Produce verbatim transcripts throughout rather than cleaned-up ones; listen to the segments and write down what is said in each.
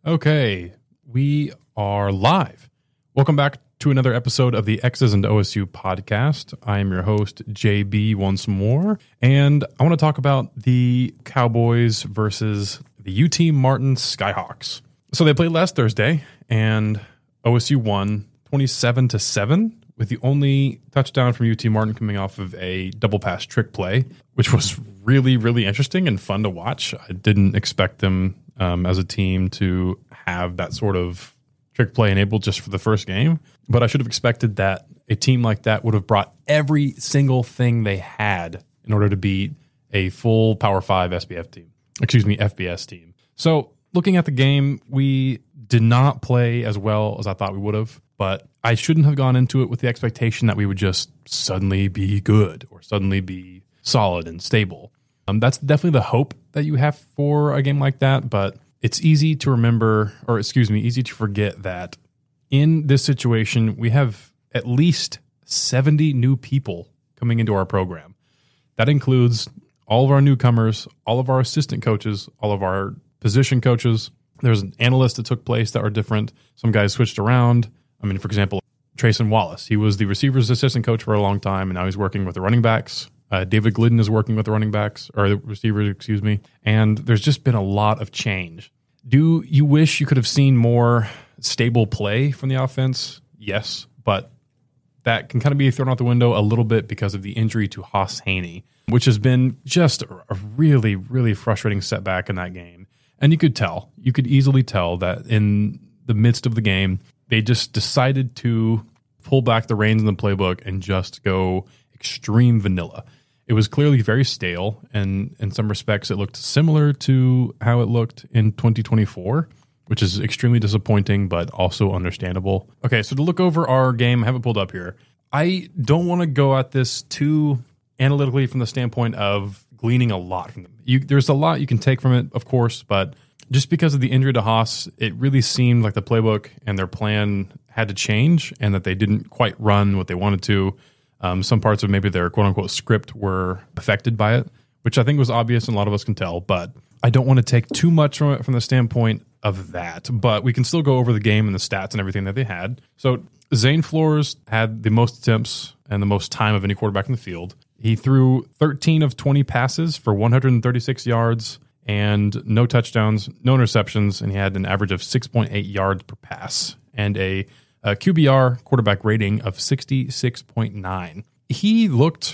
Okay, we are live. Welcome back to another episode of the X's and O S U podcast. I am your host, J B, once more, and I want to talk about the Cowboys versus the U T Martin Skyhawks. So they played last Thursday, and O S U won twenty-seven to seven, with the only touchdown from U T Martin coming off of a double pass trick play, which was really, really interesting and fun to watch. I didn't expect them um, as a team to have that sort of trick play enabled just for the first game, but I should have expected that a team like that would have brought every single thing they had in order to beat a full Power Five S B F team. Excuse me, F B S team. So looking at the game, we did not play as well as I thought we would have, but I shouldn't have gone into it with the expectation that we would just suddenly be good or suddenly be solid and stable. Um, that's definitely the hope that you have for a game like that, but it's easy to remember, or excuse me, easy to forget that in this situation, we have at least seventy new people coming into our program. That includes all of our newcomers, all of our assistant coaches, all of our position coaches. There's an analyst that took place that are different. Some guys switched around. I mean, for example, Trayson Wallace. He was the receivers assistant coach for a long time, and now he's working with the running backs. Uh, David Glidden is working with the running backs, or the receivers, excuse me. And there's just been a lot of change. Do you wish you could have seen more stable play from the offense? Yes, but that can kind of be thrown out the window a little bit because of the injury to Haas Haney, which has been just a really, really frustrating setback in that game. And you could tell, you could easily tell that in the midst of the game, they just decided to pull back the reins in the playbook and just go extreme vanilla. It was clearly very stale, and in some respects, it looked similar to how it looked in twenty twenty-four, which is extremely disappointing, but also understandable. Okay, so to look over our game, I have it pulled up here. I don't want to go at this too analytically from the standpoint of gleaning a lot from them. You, there's a lot you can take from it, of course, but just because of the injury to Haas, it really seemed like the playbook and their plan had to change and that they didn't quite run what they wanted to. Um, some parts of maybe their quote-unquote script were affected by it, which I think was obvious and a lot of us can tell, but I don't want to take too much from it from the standpoint of that, but we can still go over the game and the stats and everything that they had. So Zane Flores had the most attempts and the most time of any quarterback in the field. He threw thirteen of twenty passes for one hundred thirty-six yards and no touchdowns, no interceptions, and he had an average of six point eight yards per pass and a, a Q B R quarterback rating of sixty-six point nine. He looked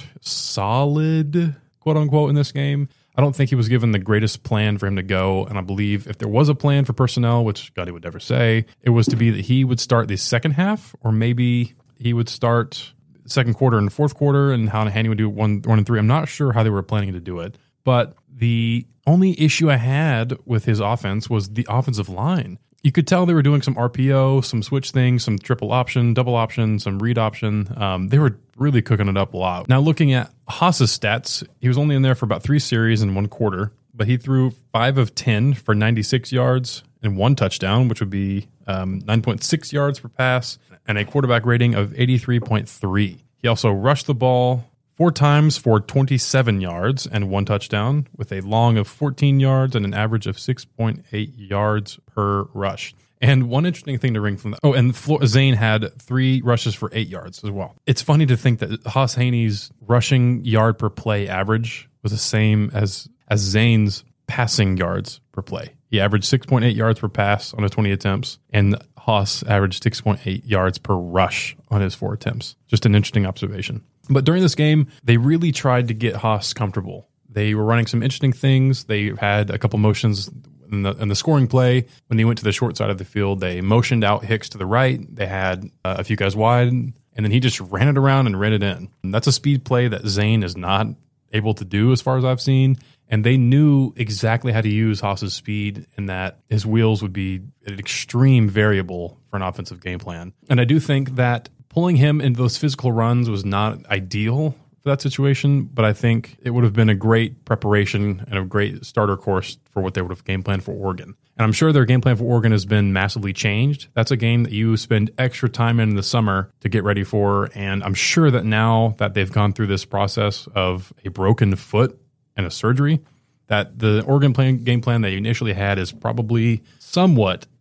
solid, quote unquote, in this game. I don't think he was given the greatest plan for him to go, and I believe if there was a plan for personnel, which God, he would never say, it was to be that he would start the second half, or maybe he would start second quarter and fourth quarter, and how Haney would do one, one and three. I'm not sure how they were planning to do it, but the only issue I had with his offense was the offensive line. You could tell they were doing some R P O, some switch things, some triple option, double option, some read option. Um, they were really cooking it up a lot. Now, looking at Haas's stats, he was only in there for about three series and one quarter, but he threw five of ten for ninety-six yards and one touchdown, which would be um, nine point six yards per pass and a quarterback rating of eighty-three point three. He also rushed the ball four times for twenty-seven yards and one touchdown, with a long of fourteen yards and an average of six point eight yards per rush. And one interesting thing to ring from that. Oh, and Flo- Zane had three rushes for eight yards as well. It's funny to think that Haas Haney's rushing yard per play average was the same as, as Zane's passing yards per play. He averaged six point eight yards per pass on his twenty attempts, and Haas averaged six point eight yards per rush on his four attempts. Just an interesting observation. But during this game, they really tried to get Haas comfortable. They were running some interesting things. They had a couple motions in the, in the scoring play. When they went to the short side of the field, they motioned out Hicks to the right. They had uh, a few guys wide, and then he just ran it around and ran it in. And that's a speed play that Zane is not able to do as far as I've seen. And they knew exactly how to use Haas's speed, and that his wheels would be an extreme variable for an offensive game plan. And I do think that pulling him into those physical runs was not ideal for that situation, but I think it would have been a great preparation and a great starter course for what they would have game planned for Oregon. And I'm sure their game plan for Oregon has been massively changed. That's a game that you spend extra time in the summer to get ready for, and I'm sure that now that they've gone through this process of a broken foot and a surgery, that the Oregon plan, game plan they initially had is probably somewhat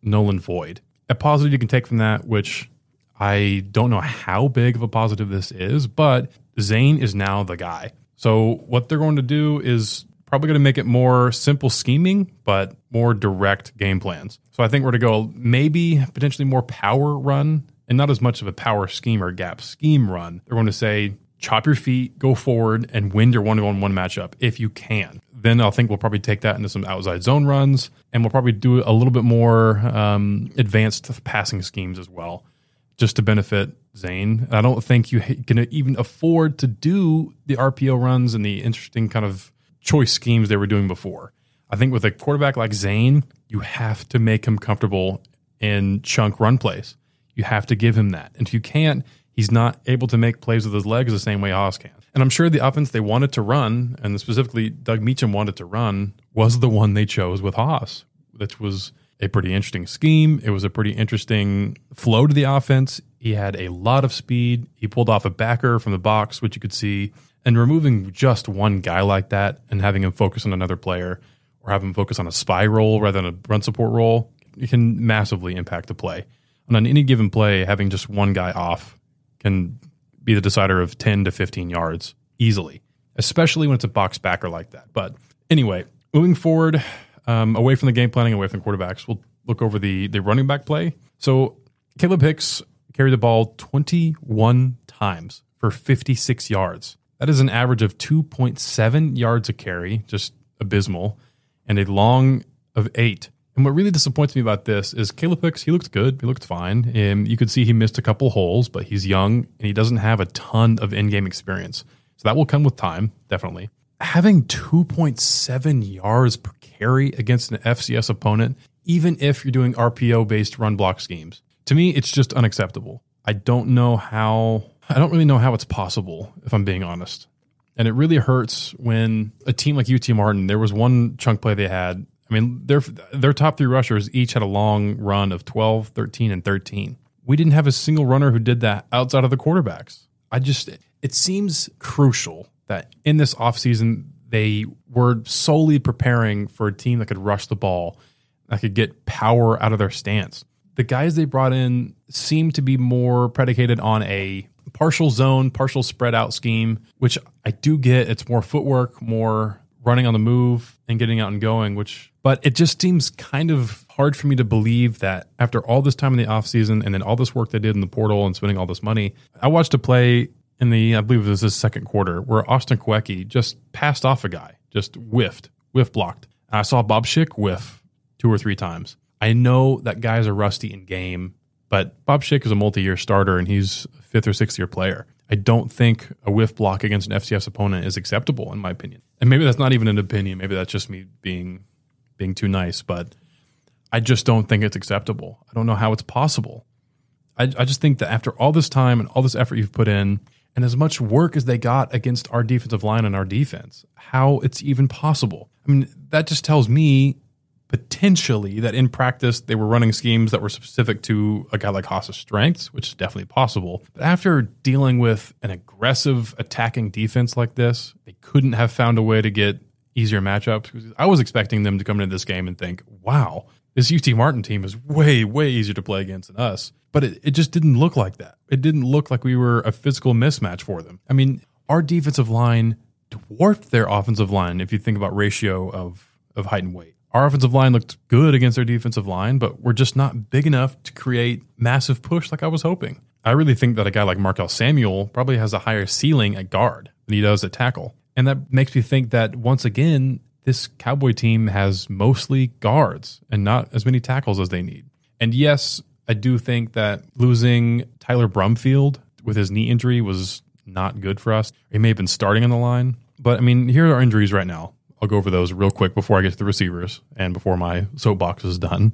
null and void. A positive you can take from that, which I don't know how big of a positive this is, but Zane is now the guy. So what they're going to do is probably going to make it more simple scheming, but more direct game plans. So I think we're to go maybe potentially more power run and not as much of a power scheme or gap scheme run. They're going to say, chop your feet, go forward, and win your one-on-one matchup if you can. Then I think we'll probably take that into some outside zone runs, and we'll probably do a little bit more um, advanced passing schemes as well, just to benefit Zane. I don't think you can even afford to do the R P O runs and the interesting kind of choice schemes they were doing before. I think with a quarterback like Zane, you have to make him comfortable in chunk run plays. You have to give him that. And if you can't, he's not able to make plays with his legs the same way Haas can. And I'm sure the offense they wanted to run, and specifically Doug Meacham wanted to run, was the one they chose with Haas, which was a pretty interesting scheme. It was a pretty interesting flow to the offense. He had a lot of speed. He pulled off a backer from the box, which you could see. And removing just one guy like that and having him focus on another player or have him focus on a spy role rather than a run support role, it can massively impact the play. And on any given play, having just one guy off can be the decider of ten to fifteen yards easily, especially when it's a box backer like that. But anyway, moving forward, um, away from the game planning, away from the quarterbacks, we'll look over the, the running back play. So Caleb Hicks carried the ball twenty-one times for fifty-six yards. That is an average of two point seven yards a carry, just abysmal, and a long of eight. And what really disappoints me about this is Caleb Hicks, he looked good. He looked fine. And you could see he missed a couple holes, but he's young and he doesn't have a ton of in-game experience. So that will come with time, definitely. Having two point seven yards per carry against an F C S opponent, even if you're doing R P O-based run block schemes, to me, it's just unacceptable. I don't know how, I don't really know how it's possible, if I'm being honest. And it really hurts when a team like U T Martin, there was one chunk play they had. I mean, their their top three rushers each had a long run of twelve, thirteen, and thirteen. We didn't have a single runner who did that outside of the quarterbacks. I just, it seems crucial that in this offseason, they were solely preparing for a team that could rush the ball, that could get power out of their stance. The guys they brought in seem to be more predicated on a partial zone, partial spread out scheme, which I do get. It's more footwork, more running on the move and getting out and going, which, but it just seems kind of hard for me to believe that after all this time in the offseason and then all this work they did in the portal and spending all this money, I watched a play in the, I believe it was the second quarter, where Austin Kwiecki just passed off a guy, just whiffed, whiff blocked. I saw Bob Schick whiff two or three times. I know that guys are rusty in game, but Bob Schick is a multi-year starter and he's a fifth or sixth year player. I don't think a whiff block against an F C S opponent is acceptable, in my opinion. And maybe that's not even an opinion. Maybe that's just me being being too nice, but I just don't think it's acceptable. I don't know how it's possible. I, I just think that after all this time and all this effort you've put in, and as much work as they got against our defensive line and our defense, how it's even possible. I mean, that just tells me potentially that in practice they were running schemes that were specific to a guy like Haas's strengths, which is definitely possible. But after dealing with an aggressive attacking defense like this, they couldn't have found a way to get easier matchups. I was expecting them to come into this game and think, wow, this U T Martin team is way, way easier to play against than us. But it, it just didn't look like that. It didn't look like we were a physical mismatch for them. I mean, our defensive line dwarfed their offensive line if you think about ratio of, of height and weight. Our offensive line looked good against their defensive line, but we're just not big enough to create massive push like I was hoping. I really think that a guy like Markel Samuel probably has a higher ceiling at guard than he does at tackle. And that makes me think that, once again, this Cowboy team has mostly guards and not as many tackles as they need. And yes, I do think that losing Tyler Brumfield with his knee injury was not good for us. He may have been starting on the line. But, I mean, here are our injuries right now. I'll go over those real quick before I get to the receivers and before my soapbox is done.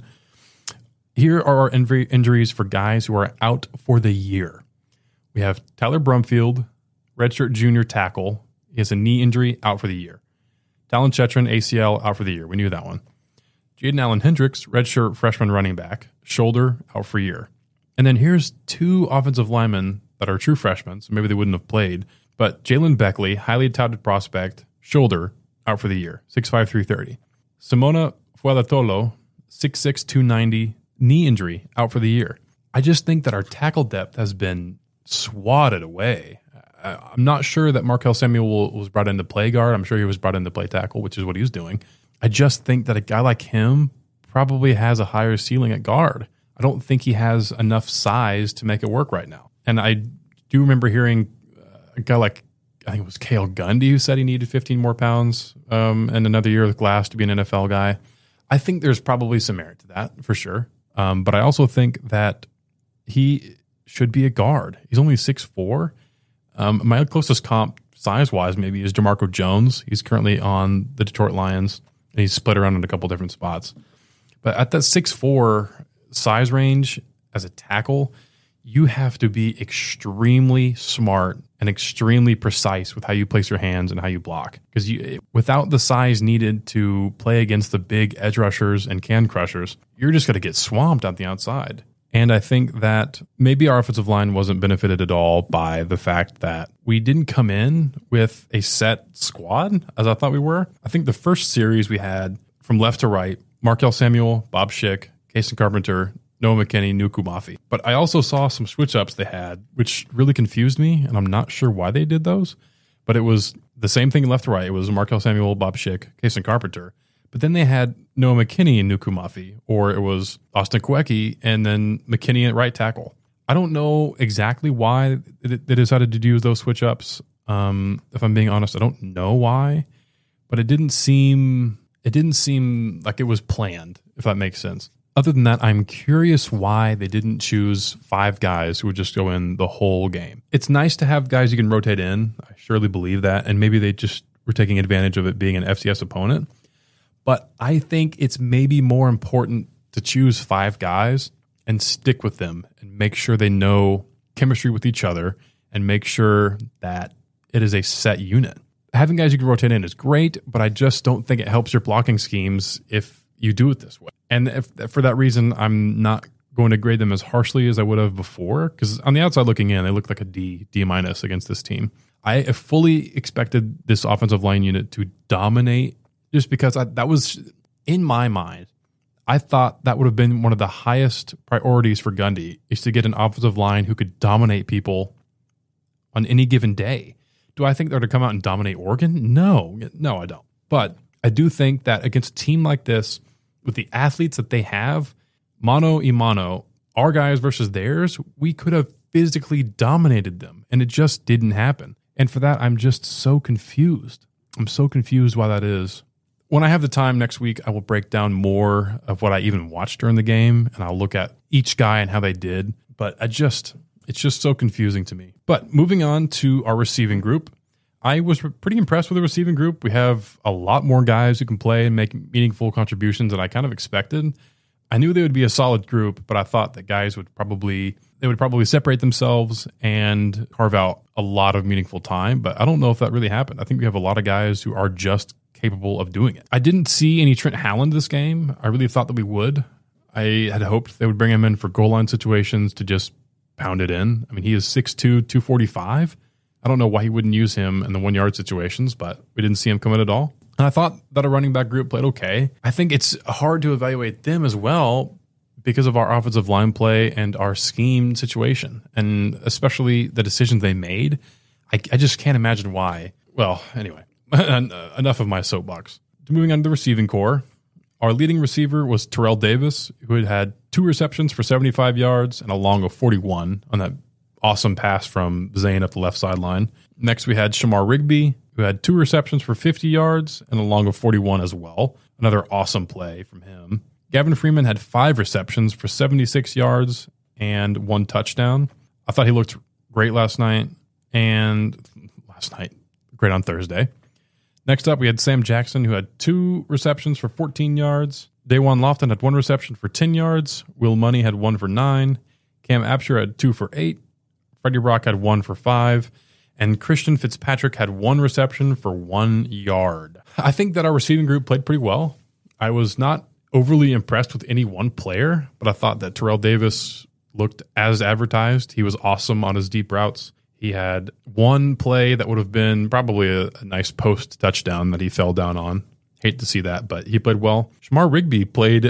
Here are our injury injuries for guys who are out for the year. We have Tyler Brumfield, redshirt junior tackle. He has a knee injury, out for the year. Talon Chetron, A C L, out for the year. We knew that one. Jaden Allen Hendricks, redshirt freshman running back, shoulder, out for a year. And then here's two offensive linemen that are true freshmen, so maybe they wouldn't have played. But Jalen Beckley, highly touted prospect, shoulder, out for the year, six five, three thirty. Simona Fuelatolo, six six, two ninety, knee injury, out for the year. I just think that our tackle depth has been swatted away. I'm not sure that Markel Samuel was brought in to play guard. I'm sure he was brought in to play tackle, which is what he was doing. I just think that a guy like him probably has a higher ceiling at guard. I don't think he has enough size to make it work right now. And I do remember hearing a guy like, I think it was Cale Gundy, who said he needed fifteen more pounds um, and another year with glass to be an N F L guy. I think there's probably some merit to that for sure. Um, but I also think that he should be a guard. He's only six foot four. Um, my closest comp size-wise maybe is DeMarco Jones. He's currently on the Detroit Lions, and he's split around in a couple different spots. But at that six foot four size range as a tackle, you have to be extremely smart and extremely precise with how you place your hands and how you block. Because you, without the size needed to play against the big edge rushers and can crushers, you're just going to get swamped on the outside. And I think that maybe our offensive line wasn't benefited at all by the fact that we didn't come in with a set squad as I thought we were. I think the first series we had from left to right, Markel Samuel, Bob Schick, Kason Carpenter, Noah McKinney, Nuku Mafi. But I also saw some switch-ups they had, which really confused me, and I'm not sure why they did those. But it was the same thing left to right. It was Markel Samuel, Bob Schick, Kason Carpenter. But then they had Noah McKinney and Nuku Mafi, or it was Austin Kweki and then McKinney at right tackle. I don't know exactly why they decided to do those switch-ups. Um, if I'm being honest, I don't know why. But it didn't seem it didn't seem like it was planned, if that makes sense. Other than that, I'm curious why they didn't choose five guys who would just go in the whole game. It's nice to have guys you can rotate in. I surely believe that. And maybe they just were taking advantage of it being an F C S opponent. But I think it's maybe more important to choose five guys and stick with them and make sure they know chemistry with each other and make sure that it is a set unit. Having guys you can rotate in is great, but I just don't think it helps your blocking schemes if you do it this way. And if, for that reason, I'm not going to grade them as harshly as I would have before, because on the outside looking in, they look like a D, D minus against this team. I fully expected this offensive line unit to dominate just because I, that was, in my mind, I thought that would have been one of the highest priorities for Gundy, is to get an offensive line who could dominate people on any given day. Do I think they're to come out and dominate Oregon? No, no, I don't. But I do think that against a team like this, with the athletes that they have, mano a mano, our guys versus theirs, we could have physically dominated them, and it just didn't happen. And for that, I'm just so confused. I'm so confused why that is. When I have the time next week, I will break down more of what I even watched during the game, and I'll look at each guy and how they did. But I just, it's just so confusing to me. But moving on to our receiving group, I was pretty impressed with the receiving group. We have a lot more guys who can play and make meaningful contributions than I kind of expected. I knew they would be a solid group, but I thought that guys would probably they would probably separate themselves and carve out a lot of meaningful time. But I don't know if that really happened. I think we have a lot of guys who are just capable of doing it. I didn't see any Trent Haaland this game. I really thought that we would. I had hoped they would bring him in for goal line situations to just pound it in. I mean, he is six two, two forty-five. I don't know why he wouldn't use him in the one-yard situations, but we didn't see him come in at all. And I thought that a running back group played okay. I think it's hard to evaluate them as well because of our offensive line play and our scheme situation, and especially the decisions they made. I, I just can't imagine why. Well, anyway, enough of my soapbox. Moving on to the receiving core, our leading receiver was Terrell Davis, who had had two receptions for seventy-five yards and a long of forty-one on that awesome pass from Zane up the left sideline. Next, we had Shamar Rigby, who had two receptions for fifty yards and a long of forty-one as well. Another awesome play from him. Gavin Freeman had five receptions for seventy-six yards and one touchdown. I thought he looked great last night, and last night, great on Thursday. Next up, we had Sam Jackson, who had two receptions for fourteen yards. Dawan Lofton had one reception for ten yards. Will Money had one for nine. Cam Absher had two for eight. Freddie Brock had one for five, and Christian Fitzpatrick had one reception for one yard. I think that our receiving group played pretty well. I was not overly impressed with any one player, but I thought that Terrell Davis looked as advertised. He was awesome on his deep routes. He had one play that would have been probably a, a nice post touchdown that he fell down on. Hate to see that, but he played well. Shamar Rigby played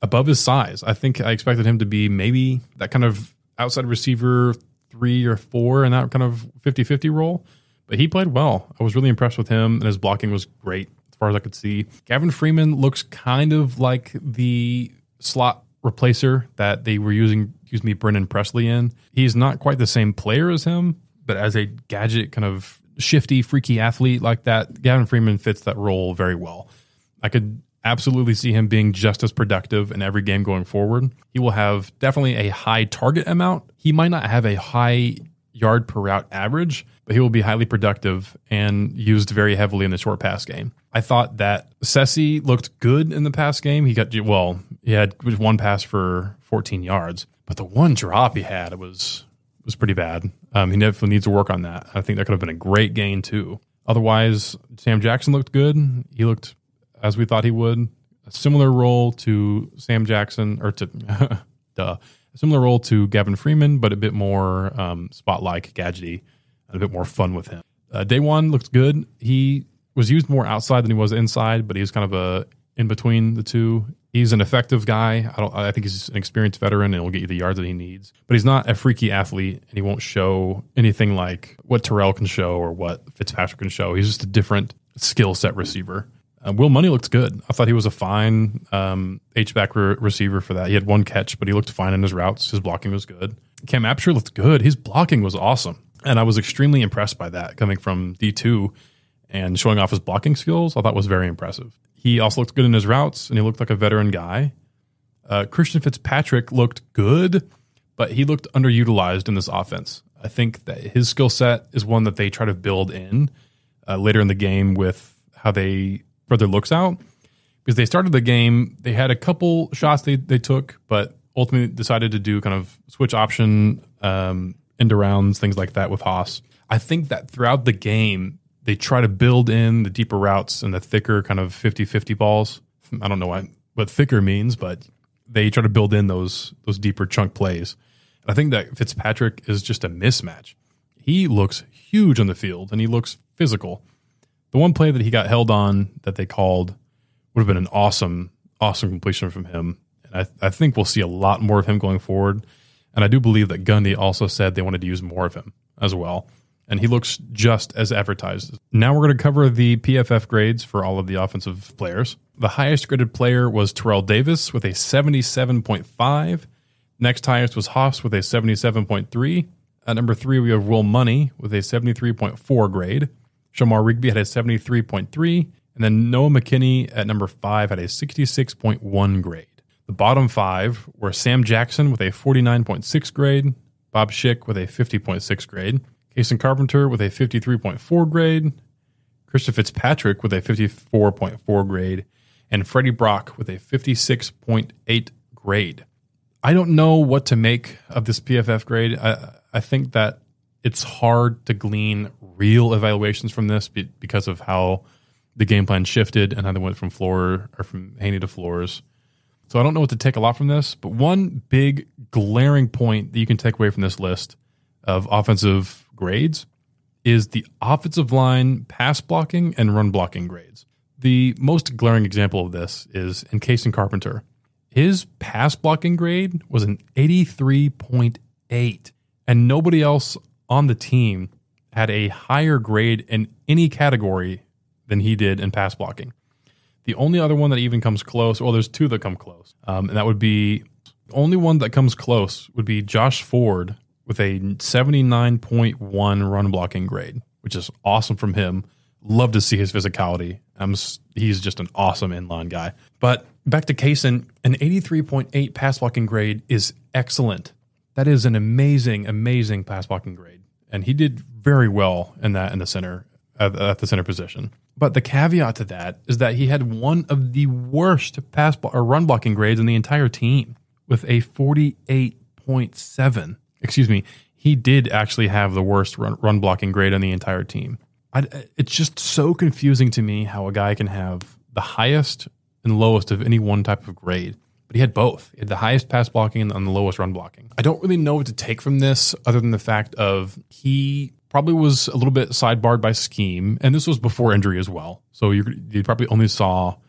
above his size. I think I expected him to be maybe that kind of outside receiver three or four in that kind of fifty-fifty role. But he played well. I was really impressed with him, and his blocking was great as far as I could see. Gavin Freeman looks kind of like the slot replacer that they were using, excuse me, Brennan Presley in. He's not quite the same player as him, but as a gadget kind of shifty, freaky athlete like that, Gavin Freeman fits that role very well. I could absolutely see him being just as productive in every game going forward. He will have definitely a high target amount. He might not have a high yard per route average, but he will be highly productive and used very heavily in the short pass game. I thought that Sessi looked good in the pass game. He got, well, he had one pass for fourteen yards, but the one drop he had was was pretty bad. Um, he definitely needs to work on that. I think that could have been a great gain too. Otherwise, Sam Jackson looked good. He looked as we thought he would. A similar role to Sam Jackson, or to, duh, a similar role to Gavin Freeman, but a bit more um, spot-like, gadgety, and a bit more fun with him. Uh, day one looked good. He was used more outside than he was inside, but he was kind of a in between the two. He's an effective guy. I don't. I think he's an experienced veteran and will get you the yards that he needs. But he's not a freaky athlete, and he won't show anything like what Terrell can show or what Fitzpatrick can show. He's just a different skill set receiver. Uh, Will Money looked good. I thought he was a fine um, H-back re- receiver for that. He had one catch, but he looked fine in his routes. His blocking was good. Cam Apsher looked good. His blocking was awesome, and I was extremely impressed by that coming from D two and showing off his blocking skills. I thought was very impressive. He also looked good in his routes, and he looked like a veteran guy. Uh, Christian Fitzpatrick looked good, but he looked underutilized in this offense. I think that his skill set is one that they try to build in uh, later in the game with how they spread their looks out. Because they started the game, they had a couple shots they, they took, but ultimately decided to do kind of switch option, um, end arounds, things like that with Haas. I think that throughout the game, they try to build in the deeper routes and the thicker kind of fifty-fifty balls. I don't know what, what thicker means, but they try to build in those those deeper chunk plays. And I think that Fitzpatrick is just a mismatch. He looks huge on the field, and he looks physical. The one play that he got held on that they called would have been an awesome, awesome completion from him. And I, I think we'll see a lot more of him going forward. And I do believe that Gundy also said they wanted to use more of him as well. And he looks just as advertised. Now we're going to cover the P F F grades for all of the offensive players. The highest graded player was Terrell Davis with a seventy-seven point five. Next highest was Haas with a seventy-seven point three. At number three, we have Will Money with a seventy-three point four grade. Shamar Rigby had a seventy-three point three. And then Noah McKinney at number five had a sixty-six point one grade. The bottom five were Sam Jackson with a forty-nine point six grade, Bob Schick with a fifty point six grade, Kason Carpenter with a fifty-three point four grade, Christian Fitzpatrick with a fifty-four point four grade, and Freddie Brock with a fifty-six point eight grade. I don't know what to make of this P F F grade. I, I think that it's hard to glean real evaluations from this because of how the game plan shifted and how they went from floor or from Haney to floors. So I don't know what to take a lot from this, but one big glaring point that you can take away from this list of offensive grades is the offensive line pass blocking and run blocking grades. The most glaring example of this is in Kason Carpenter. His pass blocking grade was an eighty-three point eight, and nobody else on the team had a higher grade in any category than he did in pass blocking. The only other one that even comes close, well, there's two that come close, um, and that would be, the only one that comes close would be Josh Ford with a seventy-nine point one run blocking grade, which is awesome from him. Love to see his physicality. I'm, he's just an awesome inline guy. But back to Kason, an eighty-three point eight pass blocking grade is excellent. That is an amazing, amazing pass blocking grade. And he did very well in that in the center, at, at the center position. But the caveat to that is that he had one of the worst pass blo- or run blocking grades in the entire team with a forty-eight point seven. Excuse me, he did actually have the worst run, run blocking grade on the entire team. I, it's just so confusing to me how a guy can have the highest and lowest of any one type of grade. But he had both. He had the highest pass blocking and the lowest run blocking. I don't really know what to take from this other than the fact of he probably was a little bit sidebarred by scheme. And this was before injury as well. So you, you probably only saw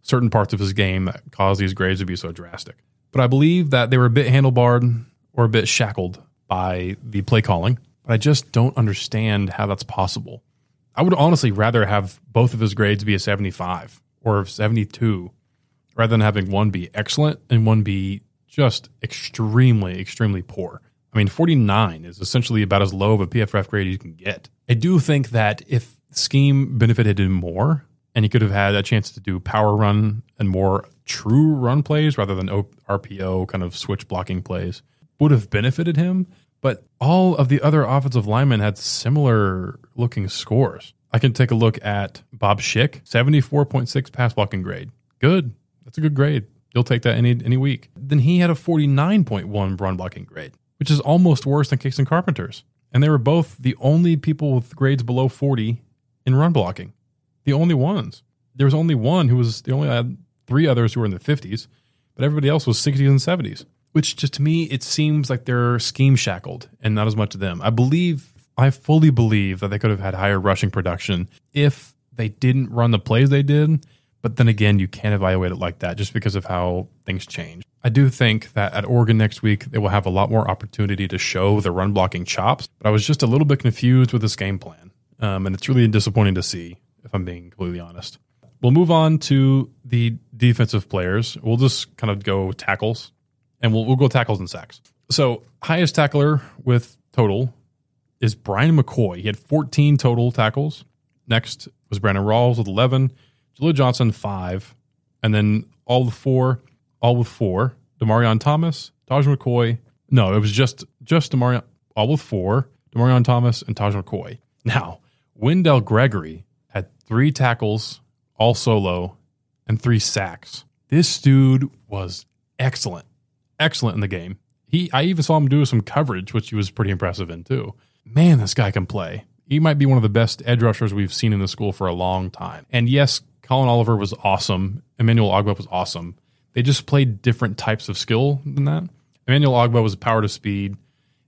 certain parts of his game that caused these grades to be so drastic. But I believe that they were a bit handlebarred or a bit shackled by the play calling. But I just don't understand how that's possible. I would honestly rather have both of his grades be a seventy-five or a seventy-two rather than having one be excellent and one be just extremely, extremely poor. I mean, forty-nine is essentially about as low of a P F F grade as you can get. I do think that if scheme benefited him more and he could have had a chance to do power run and more true run plays rather than R P O kind of switch blocking plays, would have benefited him. But all of the other offensive linemen had similar looking scores. I can take a look at Bob Schick, seventy-four point six pass blocking grade. Good. That's a good grade. You'll take that any any week. Then he had a forty-nine point one run blocking grade, which is almost worse than Kingston Carpenter's. And they were both the only people with grades below forty in run blocking. The only ones. There was only one who was, they only had three others who were in the fifties, but everybody else was sixties and seventies. Which just to me, it seems like they're scheme shackled and not as much of them. I believe, I fully believe that they could have had higher rushing production if they didn't run the plays they did. But then again, you can't evaluate it like that just because of how things change. I do think that at Oregon next week, they will have a lot more opportunity to show the run blocking chops. But I was just a little bit confused with this game plan. Um, and it's really disappointing to see, if I'm being completely honest. We'll move on to the defensive players. We'll just kind of go tackles. And we'll, we'll go tackles and sacks. So highest tackler with total is Brian McCoy. He had fourteen total tackles. Next was Brandon Rawls with eleven. Jaleel Johnson, five. And then all with four, all with four. Demarion Thomas, Taj McCoy. No, it was just, just Demarion, all with four. Demarion Thomas and Taj McCoy. Now, Wendell Gregory had three tackles, all solo, and three sacks. This dude was excellent. Excellent in the game. He, I even saw him do some coverage, which he was pretty impressive in too. Man, this guy can play. He might be one of the best edge rushers we've seen in the school for a long time. And yes, Colin Oliver was awesome. Emmanuel Ogba was awesome. They just played different types of skill than that. Emmanuel Ogba was power to speed,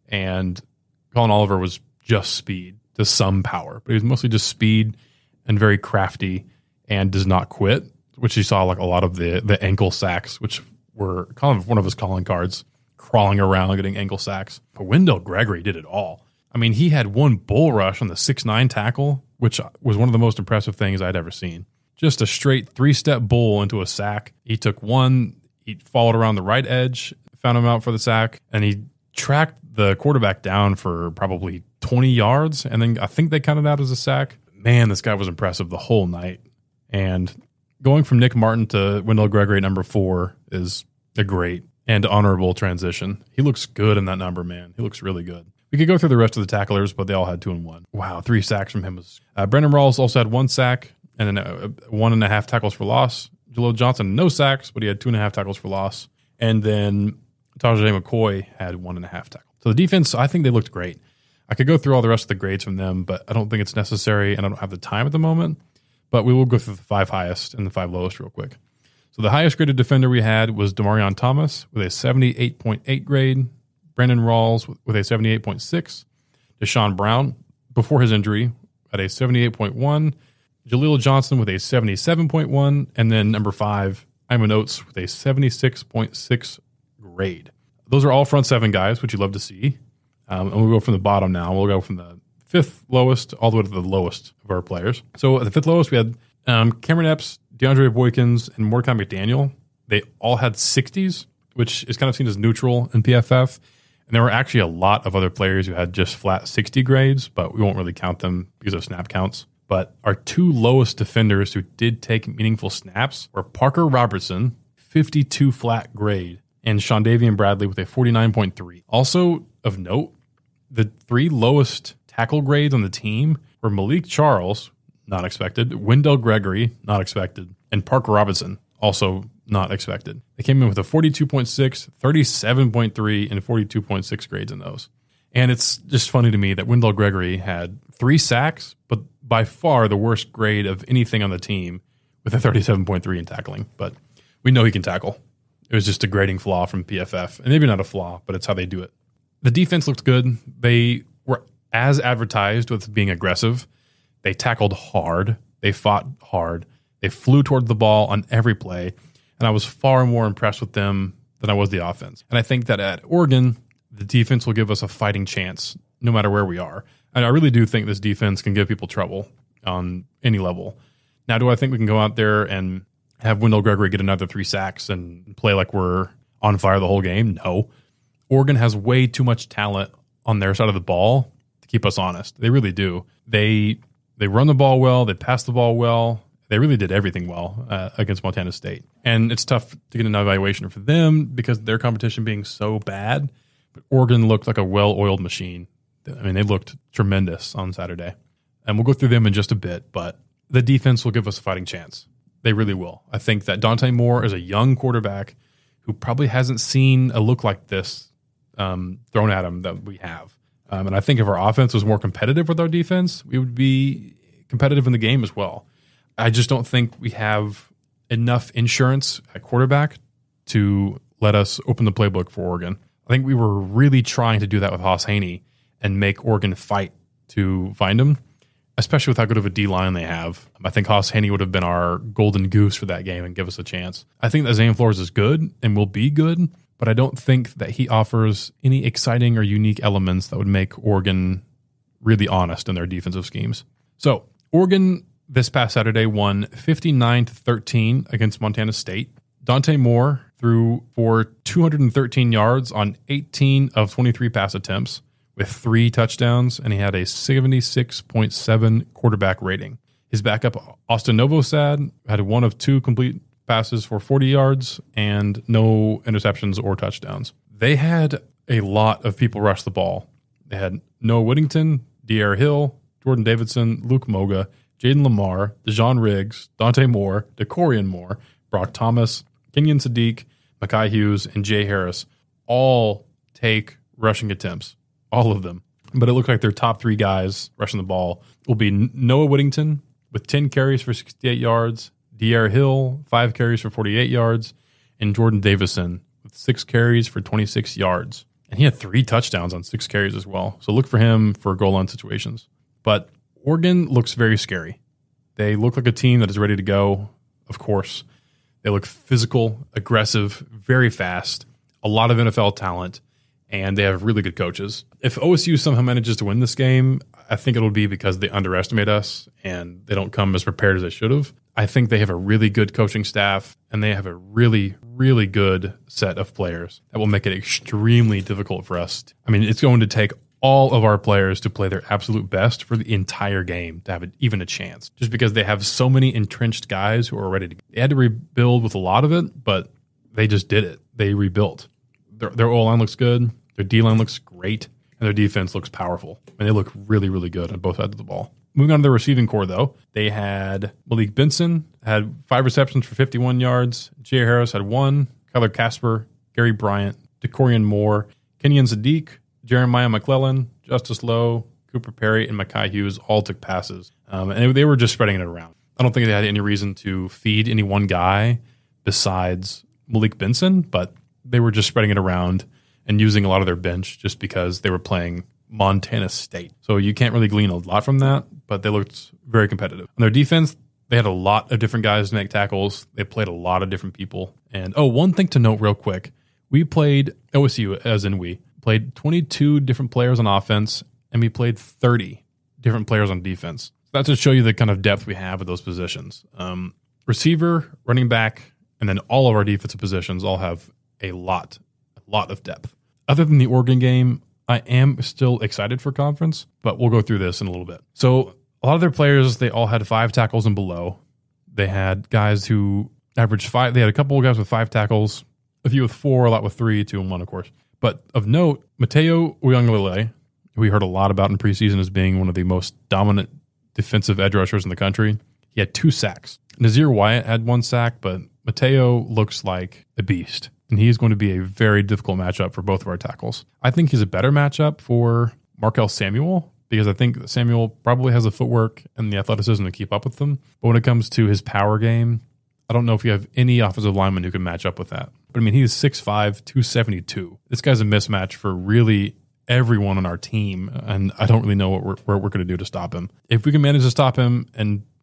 and Colin Oliver was just speed to some power. But he was mostly just speed and very crafty and does not quit, which you saw like a lot of the, the ankle sacks, which were kind of one of his calling cards, crawling around getting ankle sacks. But Wendell Gregory did it all. I mean, he had one bull rush on the six nine tackle, which was one of the most impressive things I'd ever seen. Just a straight three-step bull into a sack. He took one, he followed around the right edge, found him out for the sack, and he tracked the quarterback down for probably twenty yards, and then I think they counted that as a sack. Man, this guy was impressive the whole night. And going from Nick Martin to Wendell Gregory at number four is a great and honorable transition. He looks good in that number, man. He looks really good. We could go through the rest of the tacklers, but they all had two and one. Wow, three sacks from him. Was uh, Brandon Rawls also had one sack and then uh, one and a half tackles for loss. Jaleel Johnson, no sacks, but he had two and a half tackles for loss. And then Tajay McCoy had one and a half tackles. So the defense, I think they looked great. I could go through all the rest of the grades from them, but I don't think it's necessary, and I don't have the time at the moment. But we will go through the five highest and the five lowest real quick. So the highest graded defender we had was Demarion Thomas with a seventy-eight point eight grade. Brandon Rawls with a seventy-eight point six. Deshaun Brown, before his injury, at a seventy-eight point one. Jaleel Johnson with a seventy-seven point one. And then number five, Iman Oates with a seventy-six point six grade. Those are all front seven guys, which you love to see. Um, and we'll go from the bottom now. We'll go from the fifth lowest all the way to the lowest of our players. So at the fifth lowest, we had um, Cameron Epps, DeAndre Boykins, and Mordecai McDaniel. They all had sixties, which is kind of seen as neutral in P F F. And there were actually a lot of other players who had just flat sixty grades, but we won't really count them because of snap counts. But our two lowest defenders who did take meaningful snaps were Parker Robertson, fifty-two flat grade, and Shondavian Bradley with a forty-nine point three. Also of note, the three lowest tackle grades on the team were Malik Charles, not expected, Wendell Gregory, not expected, and Parker Robinson, also not expected. They came in with a forty-two point six, thirty-seven point three, and forty-two point six grades in those. And it's just funny to me that Wendell Gregory had three sacks, but by far the worst grade of anything on the team with a thirty-seven point three in tackling. But we know he can tackle. It was just a grading flaw from P F F. And maybe not a flaw, but it's how they do it. The defense looked good. They were as advertised with being aggressive. They tackled hard. They fought hard. They flew toward the ball on every play, and I was far more impressed with them than I was the offense. And I think that at Oregon, the defense will give us a fighting chance no matter where we are. And I really do think this defense can give people trouble on any level. Now, do I think we can go out there and have Wendell Gregory get another three sacks and play like we're on fire the whole game? No. Oregon has way too much talent on their side of the ball to keep us honest. They really do. They they run the ball well. They pass the ball well. They really did everything well uh, against Montana State. And it's tough to get an evaluation for them because their competition being so bad. But Oregon looked like a well-oiled machine. I mean, they looked tremendous on Saturday. And we'll go through them in just a bit, but the defense will give us a fighting chance. They really will. I think that Dante Moore is a young quarterback who probably hasn't seen a look like this um, thrown at him that we have. Um, and I think if our offense was more competitive with our defense, we would be competitive in the game as well. I just don't think we have enough insurance at quarterback to let us open the playbook for Oregon. I think we were really trying to do that with Haas Haney and make Oregon fight to find him, especially with how good of a D-line they have. I think Haas Haney would have been our golden goose for that game and give us a chance. I think that Zane Flores is good and will be good, but I don't think that he offers any exciting or unique elements that would make Oregon really honest in their defensive schemes. So Oregon this past Saturday won fifty-nine to thirteen against Montana State. Dante Moore threw for two hundred thirteen yards on eighteen of twenty-three pass attempts with three touchdowns, and he had a seventy-six point seven quarterback rating. His backup, Austin Novosad, had one of two complete passes for forty yards and no interceptions or touchdowns. They had a lot of people rush the ball. They had Noah Whittington, De'Aaron Hill, Jordan Davidson, Luke Moga, Jaden Lamar, Dejon Riggs, Dante Moore, DeCorian Moore, Brock Thomas, Kenyon Sadiq, Mekhi Hughes, and Jay Harris all take rushing attempts. All of them. But it looked like their top three guys rushing the ball will be Noah Whittington with ten carries for sixty-eight yards, De'Aaron Hill, five carries for forty-eight yards, and Jordan Davison with six carries for twenty-six yards. And he had three touchdowns on six carries as well. So look for him for goal line situations. But Oregon looks very scary. They look like a team that is ready to go, of course. They look physical, aggressive, very fast, a lot of N F L talent, and they have really good coaches. If O S U somehow manages to win this game, I think it'll be because they underestimate us and they don't come as prepared as they should have. I think they have a really good coaching staff and they have a really, really good set of players that will make it extremely difficult for us. I mean, it's going to take all of our players to play their absolute best for the entire game to have a, even a chance, just because they have so many entrenched guys who are ready to go. They had to rebuild with a lot of it, but they just did it. They rebuilt. Their, their O-line looks good. Their D-line looks great. And their defense looks powerful. And they look really, really good on both sides of the ball. Moving on to the receiving core, though, they had Malik Benson, had five receptions for fifty-one yards. Jay Harris had one. Kyler Casper, Gary Bryant, DeCorian Moore, Kenyon Sadiq, Jeremiah McClellan, Justice Lowe, Cooper Perry, and Mekhi Hughes all took passes. Um, and they were just spreading it around. I don't think they had any reason to feed any one guy besides Malik Benson, but they were just spreading it around and using a lot of their bench just because they were playing Montana State. So you can't really glean a lot from that, but they looked very competitive. On their defense, they had a lot of different guys to make tackles. They played a lot of different people. And, oh, one thing to note real quick. We played, O S U, as in we, played twenty-two different players on offense, and we played thirty different players on defense. That's to show you the kind of depth we have at those positions. Um, receiver, running back, and then all of our defensive positions all have a lot, a lot of depth. Other than the Oregon game, I am still excited for conference, but we'll go through this in a little bit. So a lot of their players, they all had five tackles and below. They had guys who averaged five. They had a couple of guys with five tackles, a few with four, a lot with three, two and one, of course. But of note, Mateo Uiagalelei, who we heard a lot about in preseason as being one of the most dominant defensive edge rushers in the country, he had two sacks. Nazir Wyatt had one sack, but Mateo looks like a beast. And he's going to be a very difficult matchup for both of our tackles. I think he's a better matchup for Markel Samuel because I think Samuel probably has the footwork and the athleticism to keep up with them. But when it comes to his power game, I don't know if you have any offensive lineman who can match up with that. But I mean, he's six five, two seventy-two. This guy's a mismatch for really everyone on our team, and I don't really know what we're, what we're going to do to stop him. If we can manage to stop him and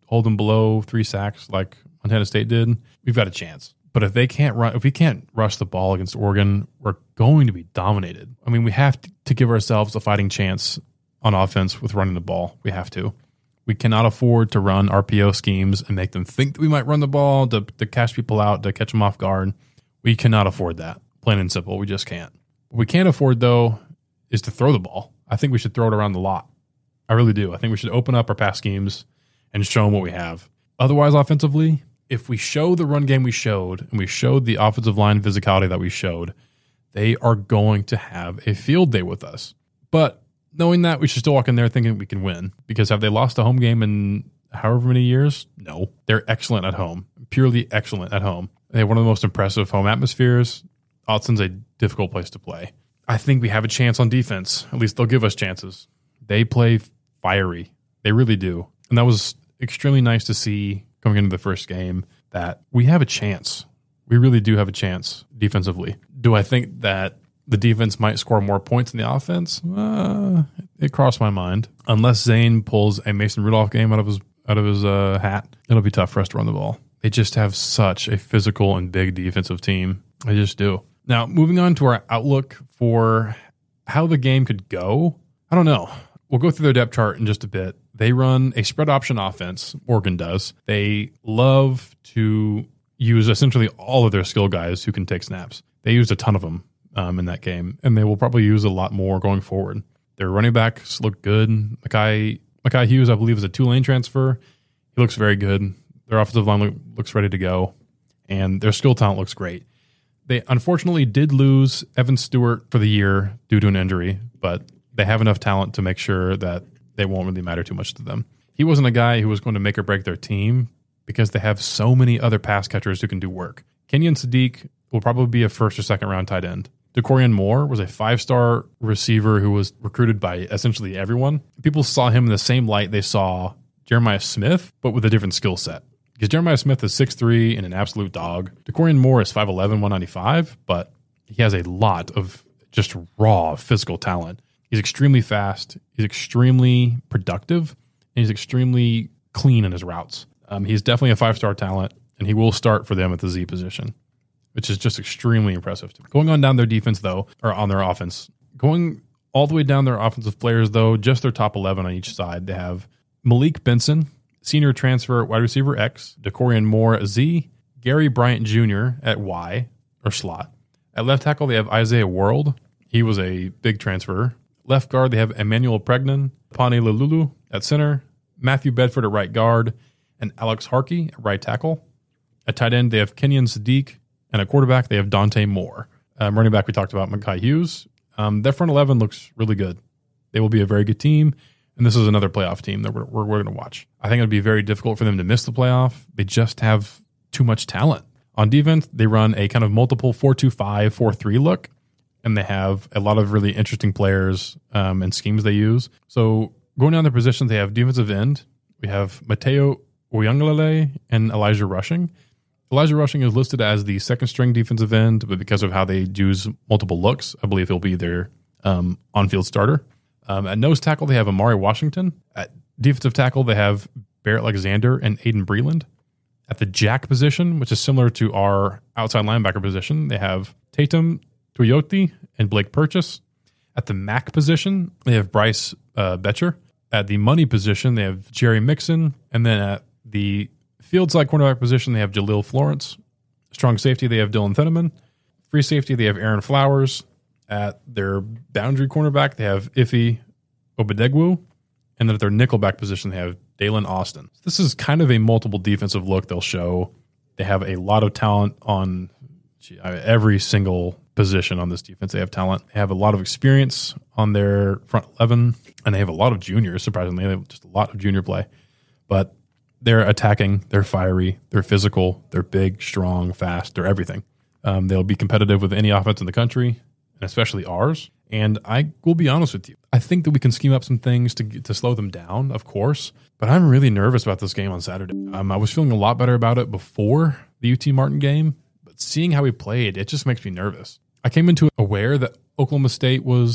hold them below three sacks like Montana State did, we've got a chance. But if they can't run, if we can't rush the ball against Oregon, we're going to be dominated. I mean, we have to give ourselves a fighting chance on offense with running the ball. We have to. We cannot afford to run R P O schemes and make them think that we might run the ball to, to catch people out, to catch them off guard. We cannot afford that. Plain and simple. We just can't. What we can't afford, though, is to throw the ball. I think we should throw it around the lot. I really do. I think we should open up our pass schemes and show them what we have. Otherwise, offensively, if we show the run game we showed and we showed the offensive line physicality that we showed, they are going to have a field day with us. But knowing that, we should still walk in there thinking we can win. Because have they lost a home game in however many years? No. They're excellent at home. Purely excellent at home. They have one of the most impressive home atmospheres. Austin's a difficult place to play. I think we have a chance on defense. At least they'll give us chances. They play fiery. They really do. And that was extremely nice to see coming into the first game that we have a chance. We really do have a chance defensively. Do I think that the defense might score more points than the offense? Uh, it crossed my mind. Unless Zane pulls a Mason Rudolph game out of his out of his uh, hat, it'll be tough for us to run the ball. They just have such a physical and big defensive team. They just do. Now, moving on to our outlook for how the game could go, I don't know. We'll go through their depth chart in just a bit. They run a spread option offense. Oregon does. They love to use essentially all of their skill guys who can take snaps. They used a ton of them um, in that game, and they will probably use a lot more going forward. Their running backs look good. Makai, Makai Hughes, I believe, is a Tulane transfer. He looks very good. Their offensive line look, looks ready to go, and their skill talent looks great. They unfortunately did lose Evan Stewart for the year due to an injury, but they have enough talent to make sure that they won't really matter too much to them. He wasn't a guy who was going to make or break their team because they have so many other pass catchers who can do work. Kenyon Sadiq will probably be a first or second round tight end. DeCorian Moore was a five-star receiver who was recruited by essentially everyone. People saw him in the same light they saw Jeremiah Smith, but with a different skill set. Because Jeremiah Smith is six three and an absolute dog. DeCorian Moore is five eleven, one ninety-five, but he has a lot of just raw physical talent. He's extremely fast. He's extremely productive. And he's extremely clean in his routes. Um, he's definitely a five-star talent, and he will start for them at the Z position, which is just extremely impressive. Going on down their defense, though, or on their offense, going all the way down their offensive players, though, just their top eleven on each side, they have Malik Benson, senior transfer wide receiver X, DeCorian Moore Z, Gary Bryant Junior at Y, or slot. At left tackle, they have Isaiah World. He was a big transfer. Left guard, they have Emmanuel Pregnan, Pani Lalulu at center, Matthew Bedford at right guard, and Alex Harkey at right tackle. At tight end, they have Kenyon Sadiq, and at quarterback, they have Dante Moore. Um, running back, we talked about Makai Hughes. Um, their front eleven looks really good. They will be a very good team, and this is another playoff team that we're, we're, we're going to watch. I think it would be very difficult for them to miss the playoff. They just have too much talent. On defense, they run a kind of multiple four two five, four three look, and they have a lot of really interesting players um, and schemes they use. So going down their positions, they have defensive end. We have Mateo Uyunglele and Elijah Rushing. Elijah Rushing is listed as the second string defensive end, but because of how they use multiple looks, I believe he'll be their um, on-field starter. Um, at nose tackle, they have Amari Washington. At defensive tackle, they have Barrett Alexander and Aiden Breland. At the jack position, which is similar to our outside linebacker position, they have Tatum Tuioti and Blake Purchase. At the Mac position, they have Bryce uh, Betcher. At the money position, they have Jerry Mixon. And then at the field side cornerback position, they have Jaleel Florence. Strong safety, they have Dylan Thieneman. Free safety, they have Aaron Flowers. At their boundary cornerback, they have Ife Obadegwu. And then at their nickelback position, they have Dalen Austin. This is kind of a multiple defensive look they'll show. They have a lot of talent on gee, every single position on this defense. They have talent. They have a lot of experience on their front eleven, and they have a lot of juniors, surprisingly. They have just a lot of junior play. But they're attacking, they're fiery, they're physical, they're big, strong, fast, they're everything. Um, they'll be competitive with any offense in the country, and especially ours. And I will be honest with you. I think that we can scheme up some things to to slow them down, of course. But I'm really nervous about this game on Saturday. Um, I was feeling a lot better about it before the U T Martin game. But seeing how he played, it just makes me nervous. I came into it aware that Oklahoma State was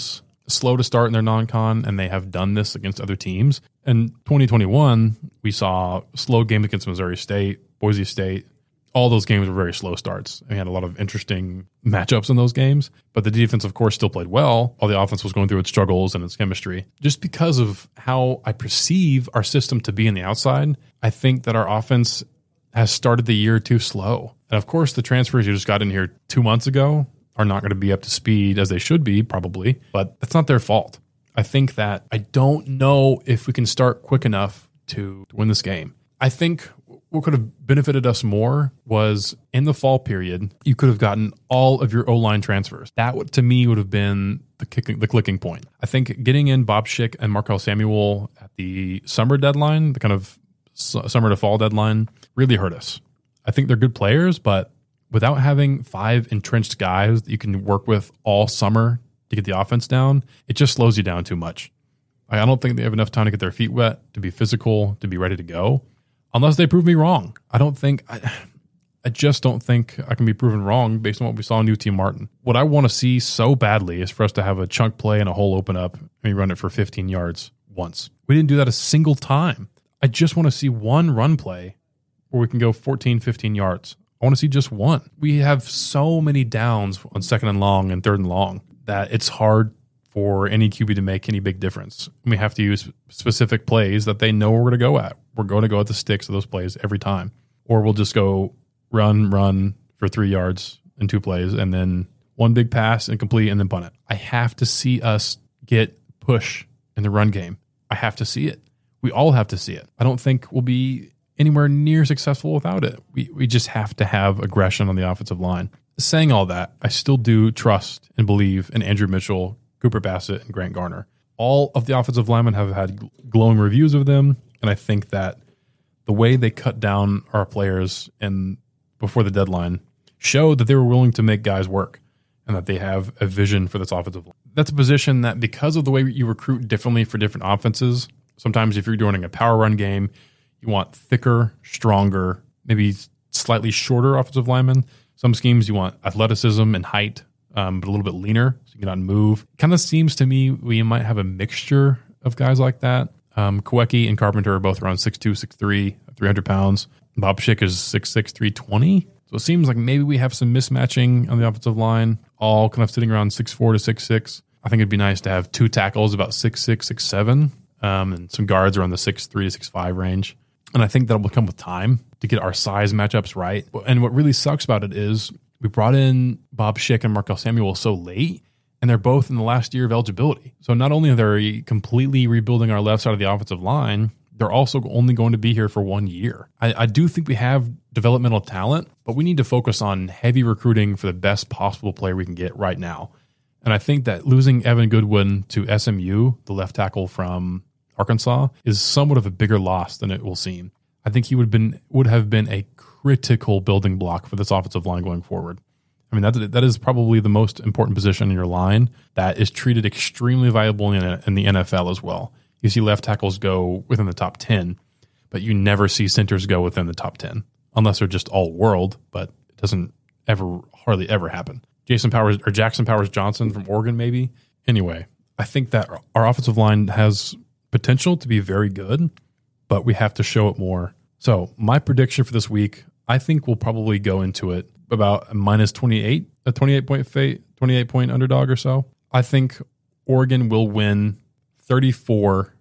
slow to start in their non-con, and they have done this against other teams. In twenty twenty-one, we saw slow games against Missouri State, Boise State. All those games were very slow starts. We had a lot of interesting matchups in those games, but the defense, of course, still played well while the offense was going through its struggles and its chemistry. Just because of how I perceive our system to be in the outside, I think that our offense has started the year too slow. And of course, the transfers you just got in here two months ago are not going to be up to speed as they should be, probably, but that's not their fault. I think that I don't know if we can start quick enough to win this game. I think what could have benefited us more was in the fall period, you could have gotten all of your O-line transfers. That would, to me, would have been the kicking, the clicking point. I think getting in Bob Schick and Markel Samuel at the summer deadline, the kind of summer to fall deadline, really hurt us. I think they're good players, but without having five entrenched guys that you can work with all summer to get the offense down, it just slows you down too much. I don't think they have enough time to get their feet wet, to be physical, to be ready to go. Unless they prove me wrong. I don't think, I, I just don't think I can be proven wrong based on what we saw in U T Martin. What I want to see so badly is for us to have a chunk play and a hole open up and we run it for fifteen yards once. We didn't do that a single time. I just want to see one run play where we can go fourteen, fifteen yards. I want to see just one. We have so many downs on second and long and third and long that it's hard for any Q B to make any big difference. We have to use specific plays that they know we're going to go at. We're going to go at the sticks of those plays every time. Or we'll just go run, run for three yards in two plays, and then one big pass and complete, and then punt it. I have to see us get push in the run game. I have to see it. We all have to see it. I don't think we'll be anywhere near successful without it. We we just have to have aggression on the offensive line. Saying all that, I still do trust and believe in Andrew Mitchell, Cooper Bassett, and Grant Garner. All of the offensive linemen have had glowing reviews of them, and I think that the way they cut down our players in before the deadline showed that they were willing to make guys work and that they have a vision for this offensive line. That's a position that, because of the way you recruit differently for different offenses, sometimes if you're doing a power run game, you want thicker, stronger, maybe slightly shorter offensive linemen. Some schemes you want athleticism and height, um, but a little bit leaner, so you can get out and move. Kind of seems to me we might have a mixture of guys like that. Um, Kawecki and Carpenter are both around six two, six three, three hundred pounds. Bob Schick is six six, three twenty. So it seems like maybe we have some mismatching on the offensive line, all kind of sitting around six four to six six. I think it'd be nice to have two tackles about six six, six seven, um, and some guards around the six three to six five range. And I think that'll come with time to get our size matchups right. And what really sucks about it is we brought in Bob Schick and Markel Samuel so late, and they're both in the last year of eligibility. So not only are they completely rebuilding our left side of the offensive line, they're also only going to be here for one year. I, I do think we have developmental talent, but we need to focus on heavy recruiting for the best possible player we can get right now. And I think that losing Evan Goodwin to S M U, the left tackle from Arkansas, is somewhat of a bigger loss than it will seem. I think he would have been would have been a critical building block for this offensive line going forward. I mean, that that is probably the most important position in your line that is treated extremely valuable in, in the N F L as well. You see left tackles go within the top ten, but you never see centers go within the top ten unless they're just all world, but it doesn't ever, hardly ever happen. Jason Powers or Jackson Powers Johnson from Oregon, maybe. Anyway, I think that our offensive line has potential to be very good, but we have to show it more. So my prediction for this week, I think we'll probably go into it about a minus twenty-eight, a twenty-eight point fate, twenty-eight point underdog or so. I think Oregon will win thirty-four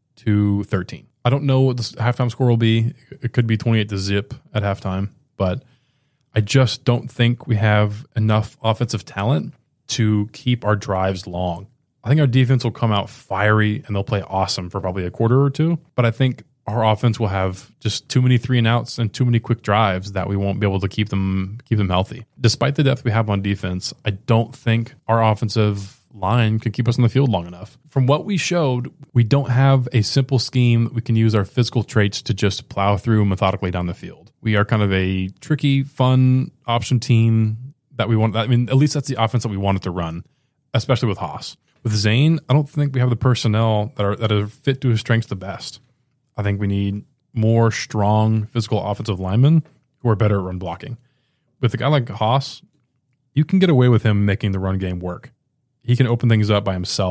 to thirteen. I don't know what the halftime score will be. It could be twenty-eight to zip at halftime, but I just don't think we have enough offensive talent to keep our drives long. I think our defense will come out fiery and they'll play awesome for probably a quarter or two, but I think our offense will have just too many three and outs and too many quick drives that we won't be able to keep them keep them healthy. Despite the depth we have on defense, I don't think our offensive line can keep us on the field long enough. From what we showed, we don't have a simple scheme that we can use our physical traits to just plow through methodically down the field. We are kind of a tricky, fun option team that we want. I mean, at least that's the offense that we wanted to run, especially with Haas. With Zane, I don't think we have the personnel that are that are fit to his strengths the best. I think we need more strong physical offensive linemen who are better at run blocking. With a guy like Haas, you can get away with him making the run game work. He can open things up by himself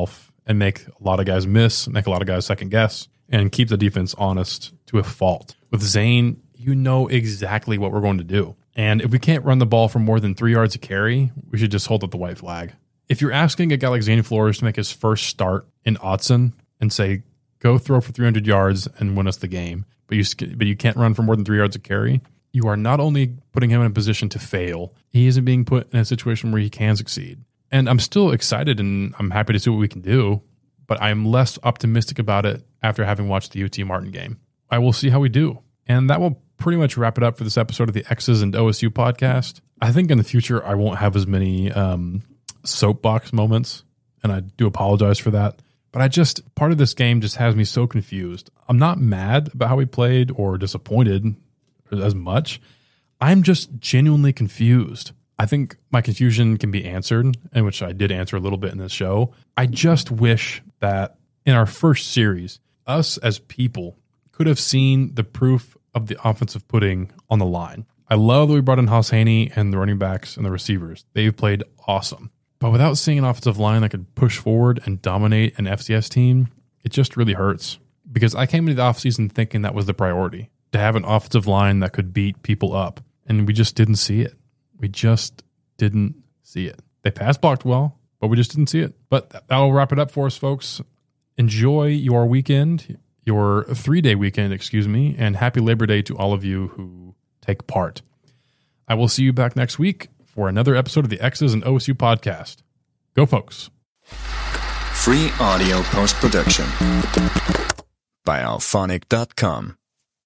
and make a lot of guys miss, make a lot of guys second guess, and keep the defense honest to a fault. With Zane, you know exactly what we're going to do. And if we can't run the ball for more than three yards a carry, we should just hold up the white flag. If you're asking a guy like Zane Flores to make his first start in Autzen and say, go throw for three hundred yards and win us the game, but you but you can't run for more than three yards a carry, you are not only putting him in a position to fail, he isn't being put in a situation where he can succeed. And I'm still excited and I'm happy to see what we can do, but I'm less optimistic about it after having watched the U T Martin game. I will see how we do. And that will pretty much wrap it up for this episode of the X's and O S U podcast. I think in the future, I won't have as many um, soapbox moments, and I do apologize for that. But I just, part of this game just has me so confused. I'm not mad about how we played or disappointed as much. I'm just genuinely confused. I think my confusion can be answered, and which I did answer a little bit in this show. I just wish that in our first series, us as people could have seen the proof of the offensive pudding on the line. I love that we brought in Haas Haney and the running backs and the receivers. They've played awesome. But without seeing an offensive line that could push forward and dominate an F C S team, it just really hurts. Because I came into the offseason thinking that was the priority, to have an offensive line that could beat people up. And we just didn't see it. We just didn't see it. They pass blocked well, but we just didn't see it. But that will wrap it up for us, folks. Enjoy your weekend, your three-day weekend, excuse me, and happy Labor Day to all of you who take part. I will see you back next week for another episode of the X's and O S U podcast. Go, folks. Free audio post-production by alphonic dot com.